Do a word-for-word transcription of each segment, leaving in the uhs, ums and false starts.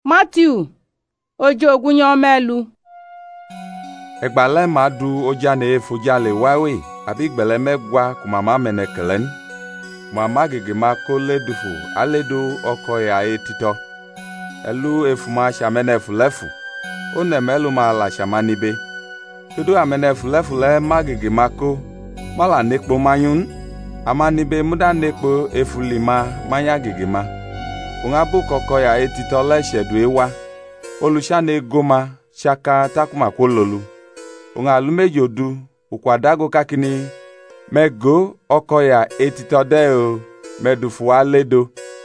Matthew ojo ogunyan melu. Egbale madu ojane efojale wawe abi gbele megwa kumama menekelen. Mama gege mako ledufu aledu oko ya etito. Elu efuma shamenefu lefu. One melu ma la shamanibe. Tudu amenefu lefu le magege mako. Mala nekpo manyun. Amanibe muda nekpo efulima manya gege ma. Ungabu koko ya etito le shedu ewa. Olushane goma shaka takuma kololu. Unga lumejodu ukwadago kakini mego oko ya etito deo medufu aledo.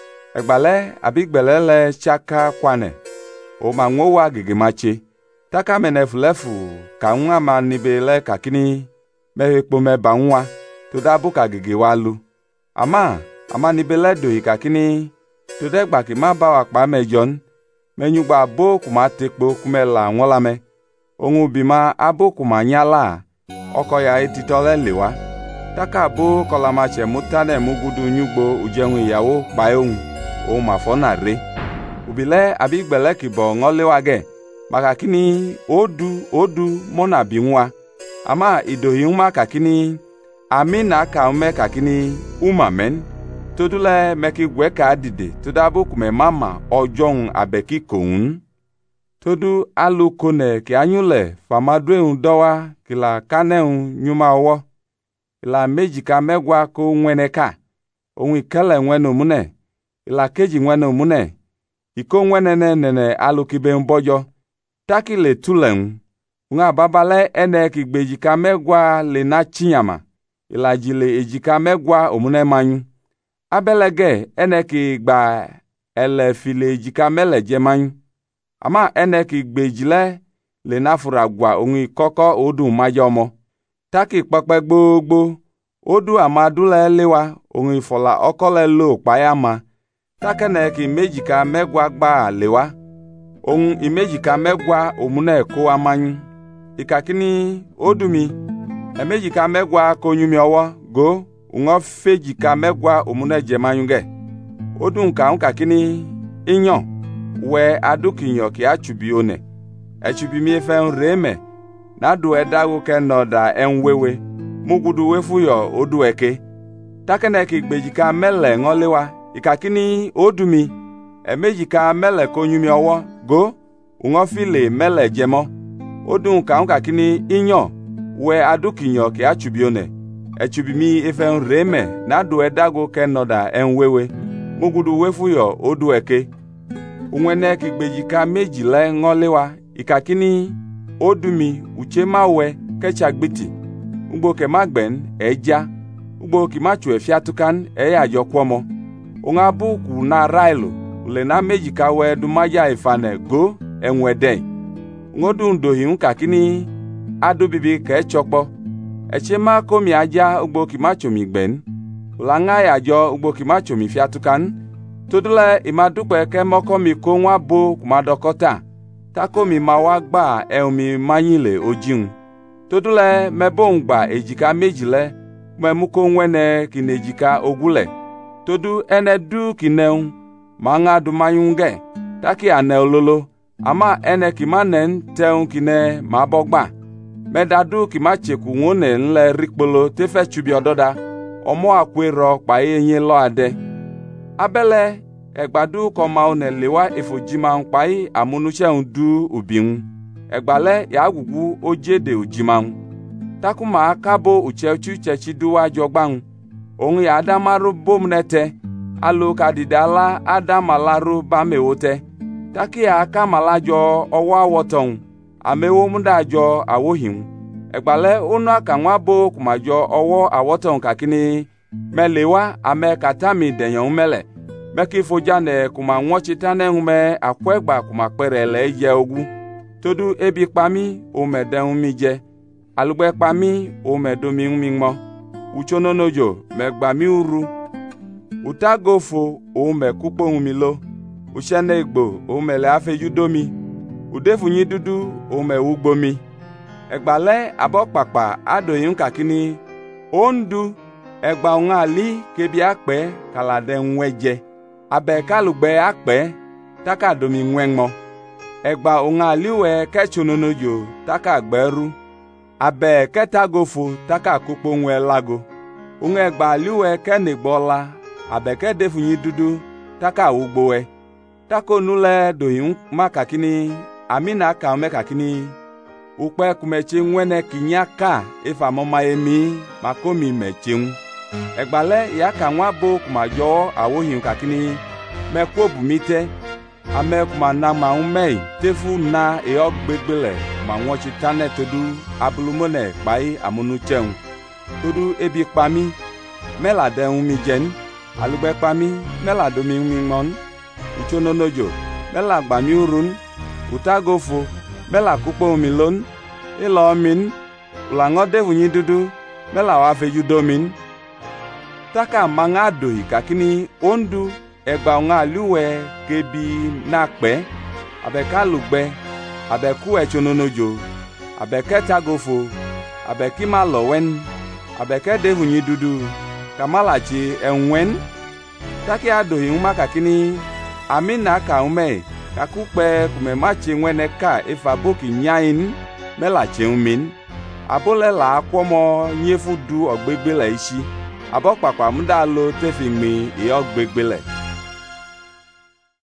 Egbale abigbele le shaka kwane. O ma nwowa gigemache. Taka menefulefu ka unga manibe le kakini mehekpo meba nwa. Tudabu ka gigewalu. Ama ama nibele do ikakini tudegba ki ma bawa kpa mejon. Menyugba abo kuma tekpo kumela nwolame. Ongu bima abo kuma nyala. Oko ya etitole lewa. Taka abo kolamache mutane mugudu nyugbo ujengu yawo bayon. O mafona re. Ubile abigbele kibo ngolewage. Makakini odu odu mona binwa. Ama idohiuma kakini amina ka ume kakini umamen. Todule meki gweka adide. Tudabo kume mama ojong abeki koun. Todu alu kone ki anyule famadwe undowa kila kane un nyuma owo. Ila meji ka megwa ko nweneka. Onwi kele nwene mune. Ila keji nwene mune. Iko nwene nene alu kibe mbojo. Taki le tulen. Unga babale ene ki gbeji ka megwa le na chinyama. Ila jile ejika megwa omune manyu. Abelege ene ki gba ele file ejika mele jemanyu. Ama ene ki gbejile le nafura gwa ongi koko odu majomo. Taki kpakpe gbogbo. Odu amadule lewa ongi fola okole lo kpayama. Takene ki mejika megwa gba lewa. Ong imejika megwa omune ko amanyu. Ikakini odumi. Emejika megwa konyumi owo go. Ungo fejika megwa omune jemanyunge. Odu nka unka kini inyo. We adukinyo ki achubi one. Echubi mi efe nreme. Nadu edago ke noda enwewe. Mugudu wefuyo odu eke. Takene ki gbejika mele ngolewa. Ikakini odumi. Emejika mele konyumi owo. Go. Ungo file mele jemo. Odu nka unka kini inyo. We adukinyo ki achubi one. Echubi mi efe nreme. Nadu edago ke noda enwewe. Mugudu wefuyo odu eke. Unwene ki gbejika mejile ngolewa. Ikakini odumi uche mawe kecha gbiti. Ugbo ke magben eja. Ugbo ki machu efiatukan eya jokwomo. Unga buku na railu. Ule na mejika we dumaya ifane go enwede. Ngodu ndohi unkakini adu bibi ke chokpo. Echema komi aja ugbo ki machu migben. Ulanga ya jo ugbo ki machu mifiatukan. Todule imadukpe ke moko mi ko nwa bo kumadokota. Tako mi mawa gba eumi manyile ojiun. Todule mebongba ejika mejile. Memuko nwene kinejika ogule. Todu ene du kineun. Manga du manyunge. Taki ane ololo. Ama ene kimanen teun kine mabogba. Medadu kimacheku ngone nle rikpolo tefe chubi ododa. Omo akwero pa enye lo ade. Abele egbadu koma one lewa efojima npai amunuche ndu ubin. Egbale ya gugu ojede ujiman. Takuma akabo uchechu chechiduwa jogban. Ongi ya adamaru bomnete. Alu kadidala adamalaru bamewote. Taki ya akamalajo owa woton. Amewo mundajo awohim. Egbale unu akanwa bo kumajo owo awoton kakini. Melewa ame katami denyon mele. Meki fojane kuma nwochitane hume akwegba kuma perele ye ogu. Todu ebi kpami ome den je. Alugbe kpami ome domi ngmo. Uchononojo megba mi uru. Utagofo ome kupo umilo. Ushene egbo ome le afejudomi. Udefunyi dudu ome ugbomi. Egbale abokpakpa adoyin kakini. Ondu egba unga li kebi akpe kalade nweje. Abe kalugbe akpe taka domi ngwengmo egba unga liwe kechononojo taka gberu abe ketagofo taka kukpo nwe lago unga egba liwe kenegbola abe kedefunyi dudu taka ugbowe tako nule doyin makakini amina ka mekakini ukpe kumeche nwene kinyaka ifa mama emi makomi mechin egbale ya ka nwa bo kumajo awohin kakini mekwo bumite ame kuma na ma umei tefu na eog gbegbele ma nwochi tane todu abulumone pai amunu cheun todu ebi pami mela de umi jen alugbe pami mela domi umi mon uchononojo mela gbami urun utagofo mela kukpo umilon ilo min ulango devunyi dudu mela wa feju domin taka manga doi kakini ondu egba nga luwe kebi nakpe abeka lugbe abeku echononojo abeke tagofo abeki malowen abeke devunyi dudu kamalachi enwen taki adoi uma kakini amina ka ume kakukpe kumemachi nwene ka ifa boki nyain melachi umin abole la akwomo nyefu du ogbegbele ishi abokpakpa mdalo tefingmi e ogbegbele